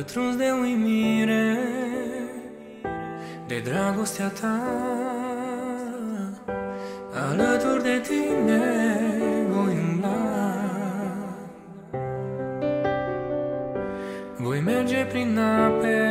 Pătruns de uimire, de dragostea ta, alături de tine voi umbla. Voi merge prin ape,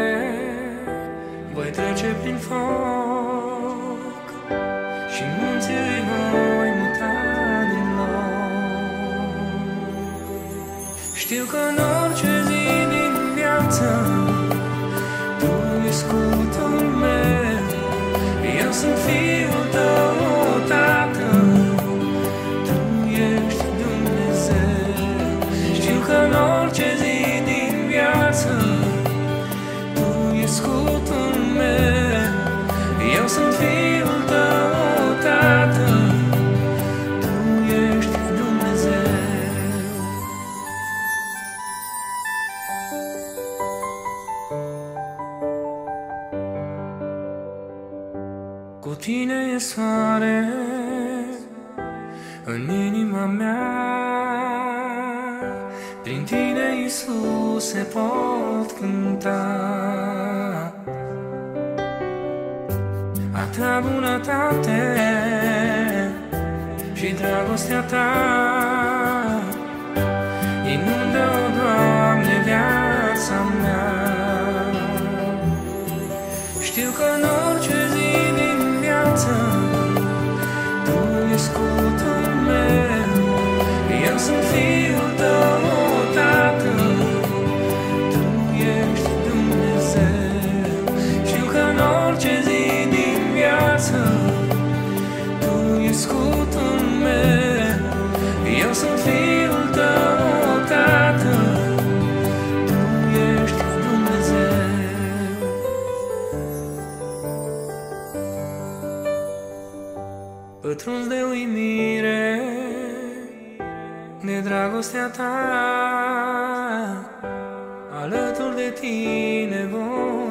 voi trece prin foc și munții îi voi muta din loc. Știu că în orice zi din viață tu ești scutul meu, eu sunt fiul tău, Tată, tu ești Dumnezeu. Știu că în orice zi din viață tu ești scutul meu, eu sunt fiul tău, Tată, tu ești Dumnezeu. Cu tine e soare în inima mea, prin tine, Iisuse, pot cânta. A ta bunătate și dragostea ta inundă-o, Doamne, viața mea. Știu că în orice zi din viață tu ești scutul meu, eu sunt fiul tău, Tată, tu ești Dumnezeu. Știu că în orice zi din viață tu ești scutul meu, eu sunt fiul tău, Tată, tu ești Dumnezeu. Pătruns de uimire, de dragostea ta, alături de tine voi